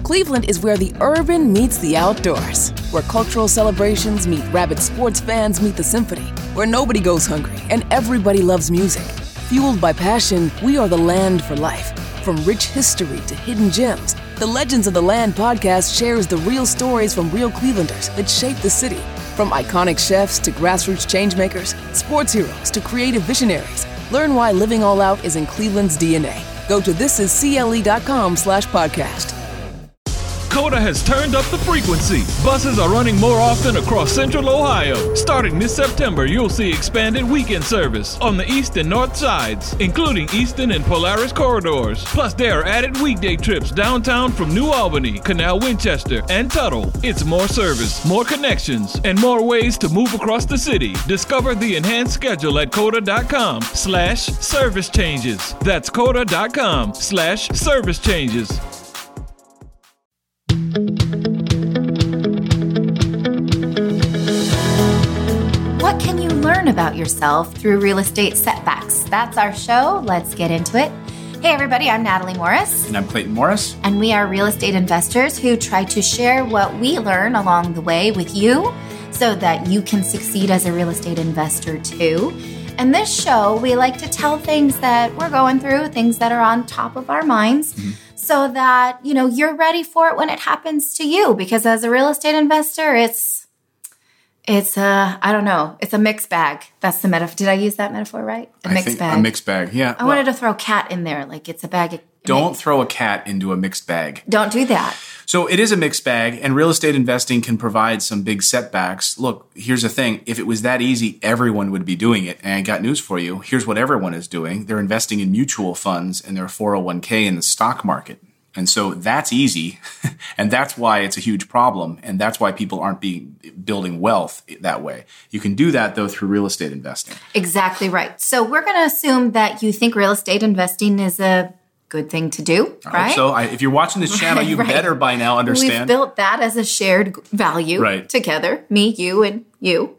Cleveland is where the urban meets the outdoors, where cultural celebrations meet rabid sports fans meet the symphony, where nobody goes hungry and everybody loves music. Fueled by passion, we are the land for life. From rich history to hidden gems, the Legends of the Land podcast shares the real stories from real Clevelanders that shape the city. From iconic chefs to grassroots changemakers, sports heroes to creative visionaries, learn why living all out is in Cleveland's DNA. Go to thisiscle.com/podcast. Coda has turned up the frequency. Buses are running more often across Central Ohio. Starting this September, you'll see expanded weekend service on the east and north sides, including Easton and Polaris corridors. Plus, there are added weekday trips downtown from New Albany, Canal Winchester, and Tuttle. It's more service, more connections, and more ways to move across the city. Discover the enhanced schedule at coda.com/service changes. That's coda.com/service changes. What can you learn about yourself through real estate setbacks? That's our show. Let's get into it. Hey, everybody, I'm Natalie Morris. And I'm Clayton Morris. And we are real estate investors who try to share what we learn along the way with you so that you can succeed as a real estate investor too. And this show, we like to tell things that we're going through, things that are on top of our minds, so that, you're ready for it when it happens to you. Because as a real estate investor, it's a mixed bag. That's the metaphor. Did I use that metaphor right? A mixed bag, yeah. I wanted to throw cat in there, like it's a bag of... Don't throw a cat into a mixed bag. Don't do that. So it is a mixed bag, and real estate investing can provide some big setbacks. Look, here's the thing. If it was that easy, everyone would be doing it. And I got news for you. Here's what everyone is doing. They're investing in mutual funds and their 401k in the stock market. And so that's easy, and that's why it's a huge problem, and that's why people aren't building wealth that way. You can do that, though, through real estate investing. Exactly right. So we're going to assume that you think real estate investing is a good thing to do, right? So if you're watching this channel, you better by now understand. We've built that as a shared value together, me, you, and you.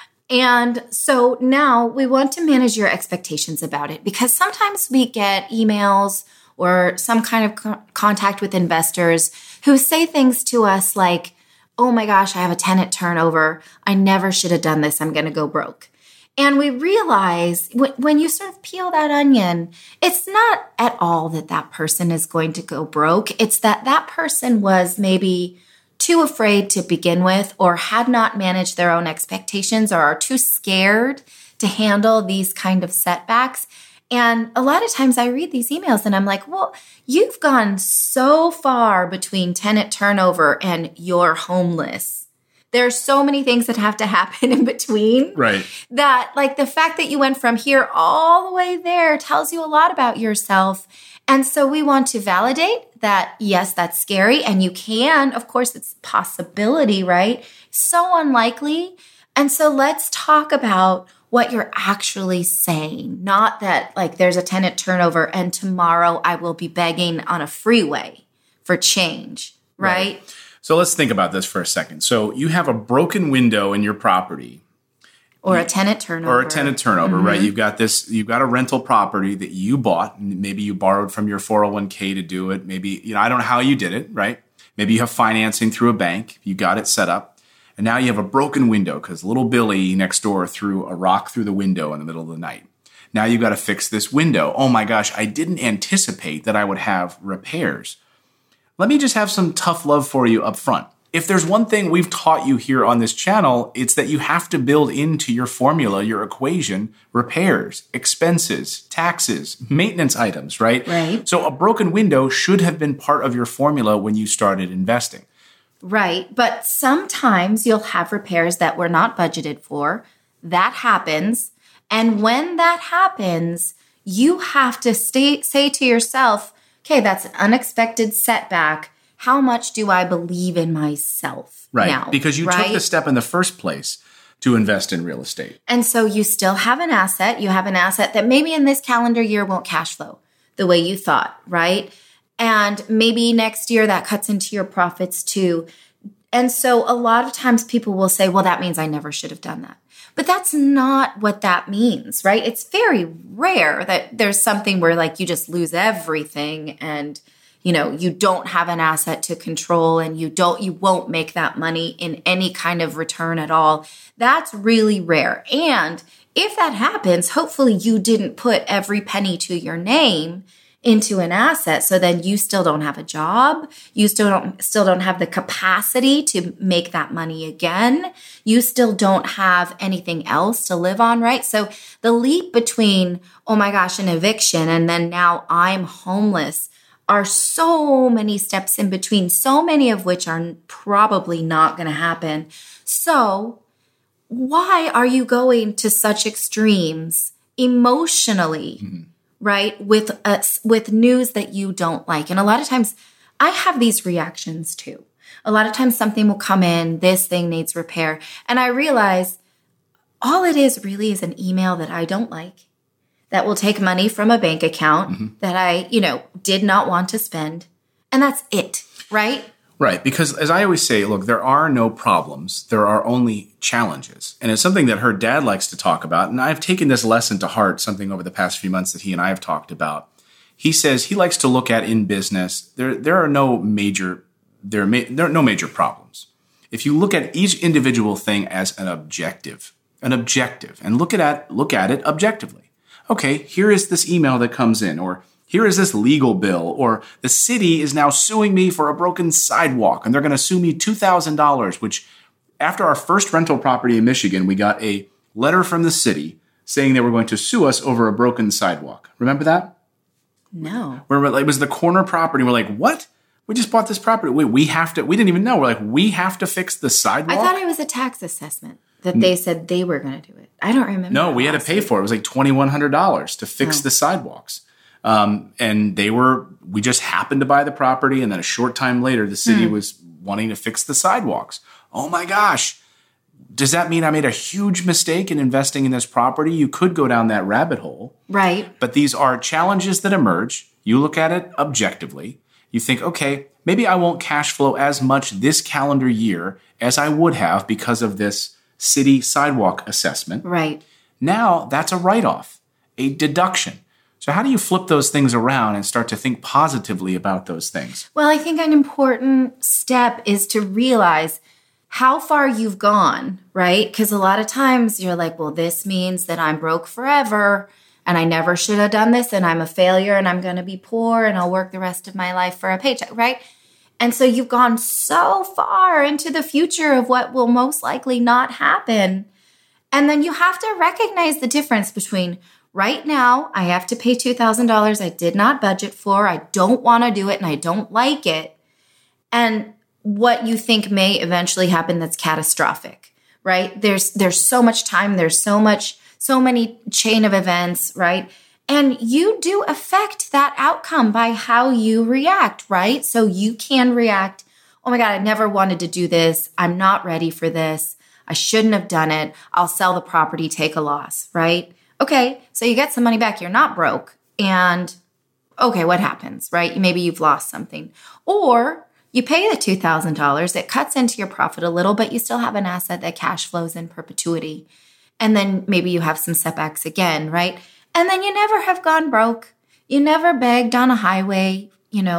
And so now we want to manage your expectations about it, because sometimes we get emails or some kind of contact with investors who say things to us like, oh my gosh, I have a tenant turnover. I never should have done this. I'm going to go broke. And we realize when you sort of peel that onion, it's not at all that person is going to go broke. It's that person was maybe too afraid to begin with, or had not managed their own expectations, or are too scared to handle these kind of setbacks. And a lot of times I read these emails and I'm like, well, you've gone so far between tenant turnover and you're homeless. There are so many things that have to happen in between. Right. That like the fact that you went from here all the way there tells you a lot about yourself. And so we want to validate that, yes, that's scary. And you can, of course, it's a possibility, right? So unlikely. And so let's talk about what you're actually saying, not that like there's a tenant turnover and tomorrow I will be begging on a freeway for change, right? So let's think about this for a second. So you have a broken window in your property. Or a tenant turnover. Right? You've got a rental property that you bought. Maybe you borrowed from your 401k to do it. Maybe, I don't know how you did it, right? Maybe you have financing through a bank. You got it set up. And now you have a broken window because little Billy next door threw a rock through the window in the middle of the night. Now you got to fix this window. Oh my gosh, I didn't anticipate that I would have repairs. Let me just have some tough love for you up front. If there's one thing we've taught you here on this channel, it's that you have to build into your formula, your equation, repairs, expenses, taxes, maintenance items, right? Right. So a broken window should have been part of your formula when you started investing. Right. But sometimes you'll have repairs that were not budgeted for. That happens. And when that happens, you have to say to yourself, okay, that's an unexpected setback. How much do I believe in myself now? Because you took the step in the first place to invest in real estate. And so you still have an asset. You have an asset that maybe in this calendar year won't cash flow the way you thought, right? And maybe next year that cuts into your profits too. And so a lot of times people will say, well, that means I never should have done that. But that's not what that means, right? It's very rare that there's something where like you just lose everything and you don't have an asset to control and you won't make that money in any kind of return at all. That's really rare. And if that happens, hopefully you didn't put every penny to your name into an asset. So then you still don't have a job. You still don't have the capacity to make that money again. You still don't have anything else to live on, right? So the leap between, oh my gosh, an eviction and then now I'm homeless are so many steps in between, so many of which are probably not going to happen. So why are you going to such extremes emotionally? Mm-hmm. Right? With news that you don't like. And a lot of times I have these reactions too. A lot of times something will come in, this thing needs repair. And I realize all it is really is an email that I don't like, that will take money from a bank account that I, did not want to spend. And that's it, right? Right. Because as I always say, look, there are no problems. There are only challenges. And it's something that her dad likes to talk about. And I've taken this lesson to heart, something over the past few months that he and I have talked about. He says he likes to look at in business, there are no major problems. If you look at each individual thing as an objective, and look at it objectively. Okay, here is this email that comes in, or here is this legal bill, or the city is now suing me for a broken sidewalk, and they're going to sue me $2,000, which after our first rental property in Michigan, we got a letter from the city saying they were going to sue us over a broken sidewalk. Remember that? No. It was the corner property. We're like, what? We just bought this property. We didn't even know. We're like, we have to fix the sidewalk? I thought it was a tax assessment that they said they were going to do it. I don't remember. No, we had to pay for it. It was like $2,100 to fix the sidewalks. And we just happened to buy the property. And then a short time later, the city was wanting to fix the sidewalks. Oh my gosh. Does that mean I made a huge mistake in investing in this property? You could go down that rabbit hole. Right. But these are challenges that emerge. You look at it objectively. You think, okay, maybe I won't cash flow as much this calendar year as I would have because of this city sidewalk assessment. Right. Now that's a write-off, a deduction. So how do you flip those things around and start to think positively about those things? Well, I think an important step is to realize how far you've gone, right? Because a lot of times you're like, well, this means that I'm broke forever and I never should have done this and I'm a failure and I'm going to be poor and I'll work the rest of my life for a paycheck, right? And so you've gone so far into the future of what will most likely not happen. And then you have to recognize the difference between right now, I have to pay $2,000 I did not budget for, I don't want to do it, and I don't like it, and what you think may eventually happen that's catastrophic, right? There's so much time, there's so many chain of events, right? And you do affect that outcome by how you react, right? So you can react, oh my God, I never wanted to do this, I'm not ready for this, I shouldn't have done it, I'll sell the property, take a loss, right? Okay, so you get some money back. You're not broke. And okay, what happens, right? Maybe you've lost something. Or you pay the $2,000. It cuts into your profit a little, but you still have an asset that cash flows in perpetuity. And then maybe you have some setbacks again, right? And then you never have gone broke. You never begged on a highway.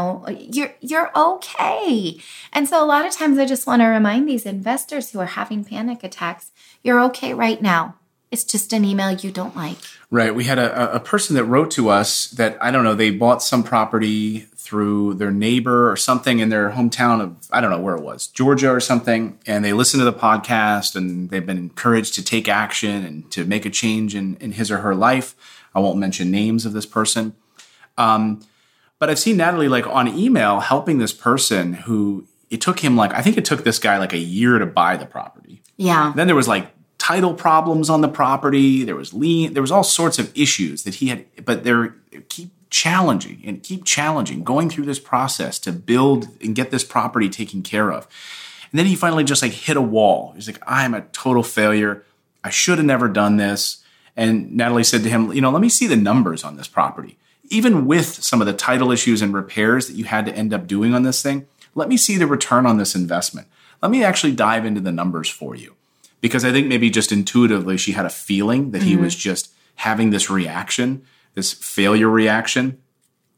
You're okay. And so a lot of times I just want to remind these investors who are having panic attacks, you're okay right now. It's just an email you don't like. Right. We had a person that wrote to us that, I don't know, they bought some property through their neighbor or something in their hometown of, I don't know where it was, Georgia or something. And they listened to the podcast and they've been encouraged to take action and to make a change in his or her life. I won't mention names of this person. But I've seen Natalie like on email helping this person who it took him I think it took this guy like a year to buy the property. Yeah. Then there was title problems on the property. There was lien. There was all sorts of issues that he had, but they keep challenging, going through this process to build and get this property taken care of. And then he finally just hit a wall. He's like, I'm a total failure. I should have never done this. And Natalie said to him, let me see the numbers on this property. Even with some of the title issues and repairs that you had to end up doing on this thing, let me see the return on this investment. Let me actually dive into the numbers for you. Because I think maybe just intuitively she had a feeling that he was just having this reaction, this failure reaction.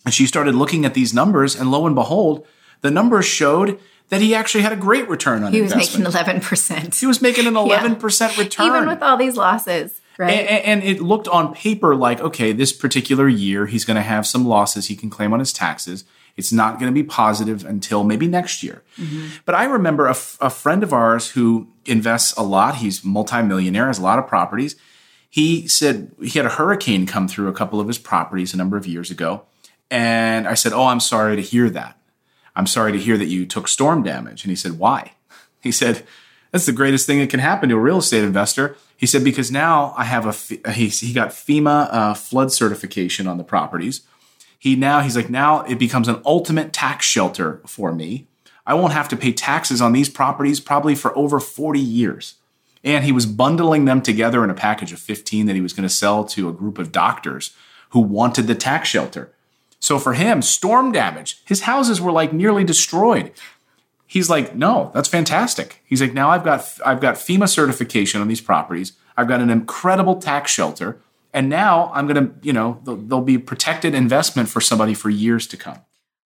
And she started looking at these numbers, and lo and behold, the numbers showed that he actually had a great return on investment. He was making 11%. He was making an 11% return. Even with all these losses, right? And it looked on paper like, okay, this particular year, he's going to have some losses he can claim on his taxes. It's not going to be positive until maybe next year. Mm-hmm. But I remember a friend of ours who invests a lot. He's multimillionaire, has a lot of properties. He said he had a hurricane come through a couple of his properties a number of years ago. And I said, I'm sorry to hear that. I'm sorry to hear that you took storm damage. And he said, why? He said, that's the greatest thing that can happen to a real estate investor. He said, because now I have he got FEMA flood certification on the properties. He's like, now it becomes an ultimate tax shelter for me. I won't have to pay taxes on these properties probably for over 40 years. And he was bundling them together in a package of 15 that he was going to sell to a group of doctors who wanted the tax shelter. So for him, storm damage, his houses were like nearly destroyed. He's like, no, that's fantastic. He's like, now I've got FEMA certification on these properties. I've got an incredible tax shelter. And now I'm going to, there'll be protected investment for somebody for years to come.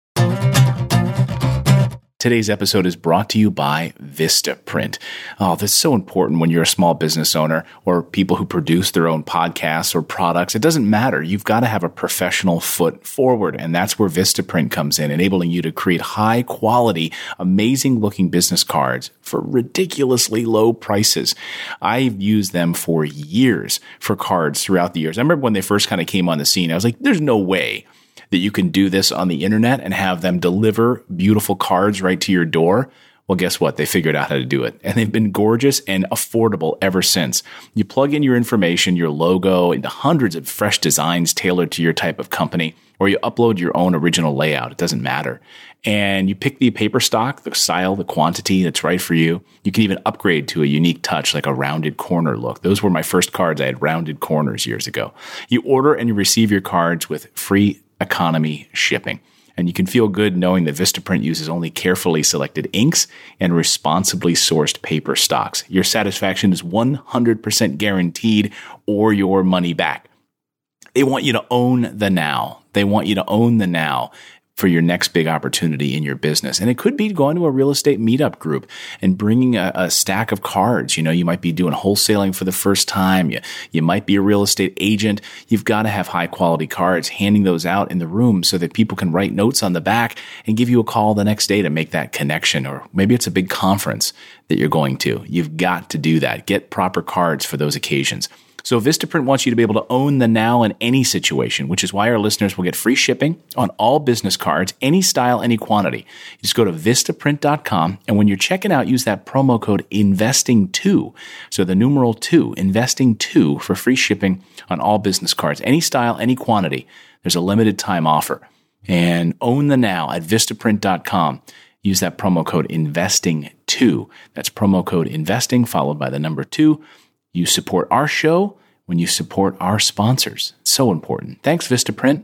Today's episode is brought to you by Vistaprint. Oh, that's so important when you're a small business owner or people who produce their own podcasts or products. It doesn't matter. You've got to have a professional foot forward, and that's where Vistaprint comes in, enabling you to create high quality, amazing looking business cards for ridiculously low prices. I've used them for years for cards throughout the years. I remember when they first kind of came on the scene, I was like, there's no way that you can do this on the internet and have them deliver beautiful cards right to your door. Well, guess what? They figured out how to do it, and they've been gorgeous and affordable ever since. You plug in your information, your logo, into hundreds of fresh designs tailored to your type of company, or you upload your own original layout. It doesn't matter. And you pick the paper stock, the style, the quantity that's right for you. You can even upgrade to a unique touch like a rounded corner look. Those were my first cards. I had rounded corners years ago. You order and you receive your cards with free economy shipping. And you can feel good knowing that Vistaprint uses only carefully selected inks and responsibly sourced paper stocks. Your satisfaction is 100% guaranteed or your money back. They want you to own the now. They want you to own the now for your next big opportunity in your business. And it could be going to a real estate meetup group and bringing a stack of cards. You might be doing wholesaling for the first time. You might be a real estate agent. You've got to have high quality cards, handing those out in the room so that people can write notes on the back and give you a call the next day to make that connection. Or maybe it's a big conference that you're going to. You've got to do that. Get proper cards for those occasions. So Vistaprint wants you to be able to own the now in any situation, which is why our listeners will get free shipping on all business cards, any style, any quantity. You just go to Vistaprint.com, and when you're checking out, use that promo code INVESTING2. So the numeral 2, INVESTING2 for free shipping on all business cards, any style, any quantity. There's a limited time offer. And own the now at Vistaprint.com. Use that promo code INVESTING2. That's promo code INVESTING followed by the number 2. You support our show when you support our sponsors. It's so important. Thanks, Vistaprint.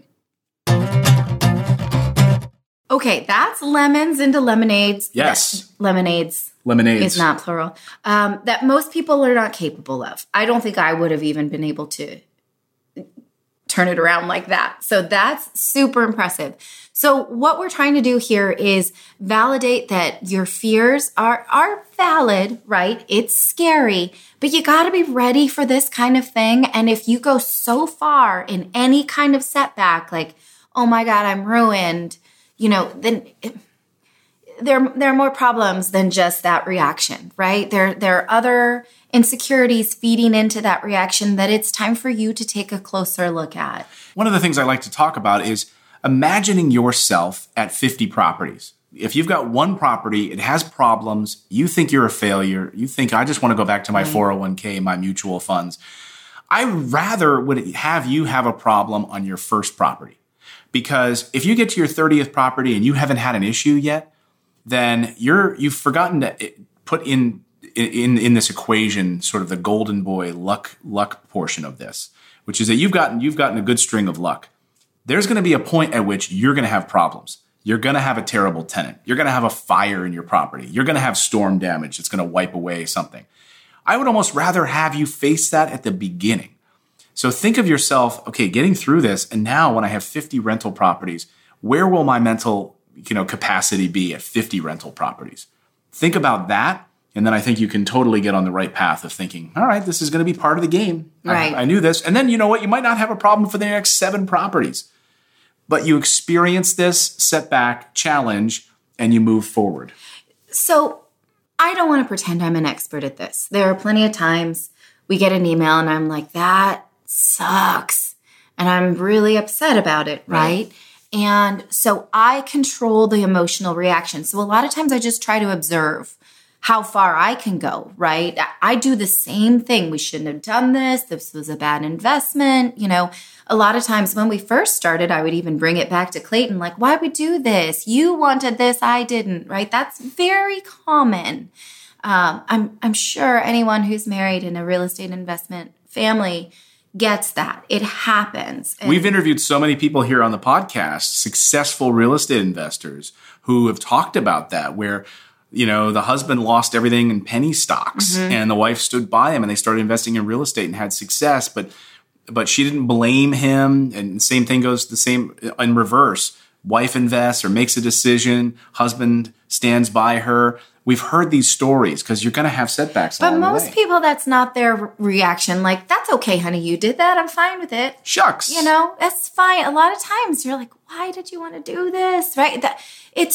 Okay, that's lemons into lemonades. Yes. Lemonades. Lemonades. Is not plural. That most people are not capable of. I don't think I would have even been able to turn it around like that. So that's super impressive. So what we're trying to do here is validate that your fears are valid, right? It's scary, but you got to be ready for this kind of thing. And if you go so far in any kind of setback, like, oh my God, I'm ruined, then there are more problems than just that reaction, right? There are other insecurities feeding into that reaction that it's time for you to take a closer look at. One of the things I like to talk about is imagining yourself at 50 properties. If you've got one property, it has problems, you think you're a failure, you think, I just want to go back to my 401k, my mutual funds. I rather would have you have a problem on your first property. Because if you get to your 30th property and you haven't had an issue yet, then you've forgotten to put in this equation sort of the golden boy luck portion of this, which is that you've gotten a good string of luck. There's going to be a point at which you're going to have problems. You're going to have a terrible tenant. You're going to have a fire in your property. You're going to have storm damage that's going to wipe away something. I would almost rather have you face that at the beginning. So think of yourself, okay, getting through this, and now when I have 50 rental properties, where will my mental, capacity be at 50 rental properties? Think about that. And then I think you can totally get on the right path of thinking, all right, this is going to be part of the game. Right. I knew this. And then you know what? You might not have a problem for the next 7 properties. But you experience this setback, challenge, and you move forward. So I don't want to pretend I'm an expert at this. There are plenty of times we get an email and I'm like, that sucks. And I'm really upset about it, right? And so I control the emotional reaction. So a lot of times I just try to observe how far I can go, right? I do the same thing. We shouldn't have done this. This was a bad investment. A lot of times when we first started, I would even bring it back to Clayton, like, why we do this? You wanted this, I didn't, right? That's very common. I'm sure anyone who's married in a real estate investment family gets that. It happens. We've interviewed so many people here on the podcast, successful real estate investors who have talked about that, where the husband lost everything in penny stocks and the wife stood by him and they started investing in real estate and had success. But she didn't blame him. And the same thing goes the same in reverse. Wife invests or makes a decision. Husband stands by her. We've heard these stories because you're going to have setbacks along the way. But most people, that's not their reaction. Like, that's okay, honey, you did that. I'm fine with it. Shucks. That's fine. A lot of times you're like, why did you want to do this? Right? It's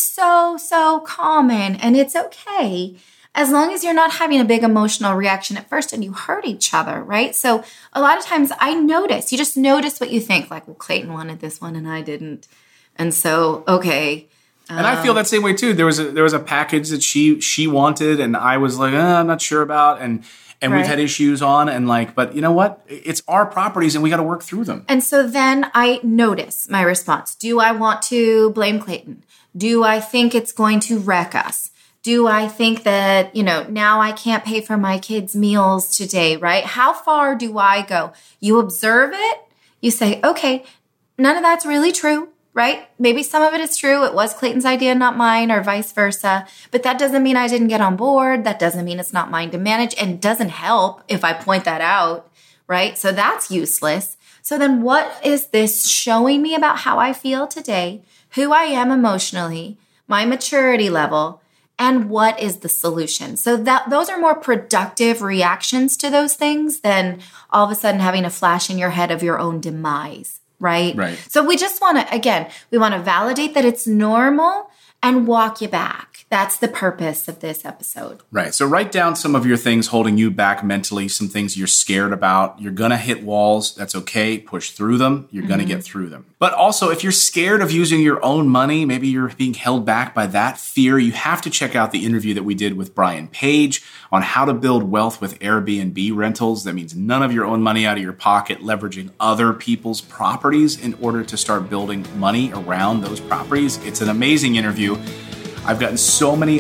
so common and it's okay as long as you're not having a big emotional reaction at first and you hurt each other, right? So a lot of times you just notice what you think. Like, well, Clayton wanted this one and I didn't. And so, okay. And I feel that same way too. There was a package that she wanted and I was like, I'm not sure about. And we've had issues on but you know what? It's our properties and we got to work through them. And so then I notice my response. Do I want to blame Clayton? Do I think it's going to wreck us? Do I think that, now I can't pay for my kids' meals today, right? How far do I go? You observe it. You say, okay, none of that's really true, right? Maybe some of it is true. It was Clayton's idea, not mine, or vice versa. But that doesn't mean I didn't get on board. That doesn't mean it's not mine to manage. And it doesn't help if I point that out, right? So that's useless. So then what is this showing me about how I feel today, who I am emotionally, my maturity level, and what is the solution? So those are more productive reactions to those things than all of a sudden having a flash in your head of your own demise, right? Right. So we just want to, we want to validate that it's normal and walk you back. That's the purpose of this episode. Right. So write down some of your things holding you back mentally, some things you're scared about. You're going to hit walls. That's okay. Push through them. You're going to get through them. But also, if you're scared of using your own money, maybe you're being held back by that fear, you have to check out the interview that we did with Brian Page on how to build wealth with Airbnb rentals. That means none of your own money out of your pocket, leveraging other people's properties in order to start building money around those properties. It's an amazing interview. I've gotten so many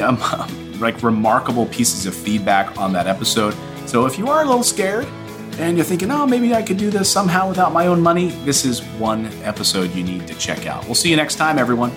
remarkable pieces of feedback on that episode. So if you are a little scared and you're thinking, maybe I could do this somehow without my own money, this is one episode you need to check out. We'll see you next time, everyone.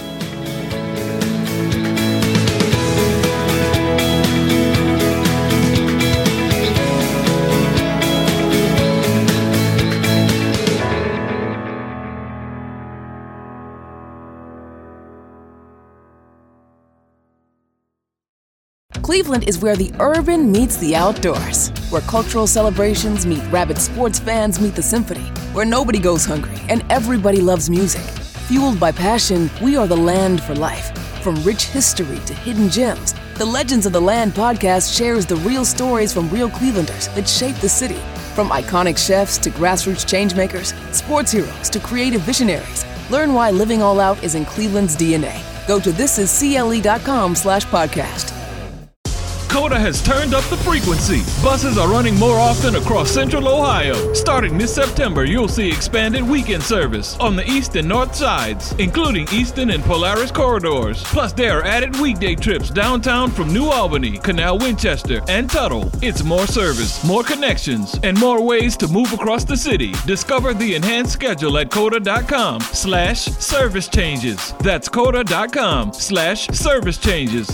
Cleveland is where the urban meets the outdoors, where cultural celebrations meet rabid sports fans meet the symphony, where nobody goes hungry and everybody loves music. Fueled by passion, we are the land for life. From rich history to hidden gems, the Legends of the Land podcast shares the real stories from real Clevelanders that shape the city. From iconic chefs to grassroots changemakers, sports heroes to creative visionaries, learn why living all out is in Cleveland's DNA. Go to thisiscle.com/podcast. Coda has turned up the frequency. Buses are running more often across Central Ohio. Starting this September, you'll see expanded weekend service on the east and north sides, including Easton and Polaris corridors. Plus, there are added weekday trips downtown from New Albany, Canal Winchester, and Tuttle. It's more service, more connections, and more ways to move across the city. Discover the enhanced schedule at coda.com/service changes. That's coda.com/service changes.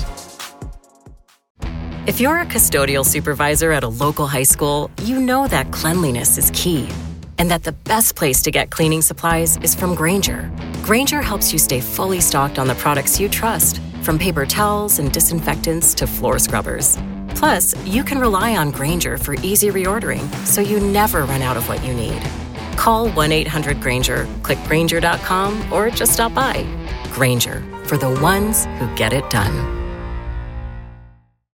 If you're a custodial supervisor at a local high school, you know that cleanliness is key and that the best place to get cleaning supplies is from Grainger. Grainger helps you stay fully stocked on the products you trust, from paper towels and disinfectants to floor scrubbers. Plus, you can rely on Grainger for easy reordering, so you never run out of what you need. Call 1-800-GRAINGER, click Grainger.com, or just stop by. Grainger, for the ones who get it done.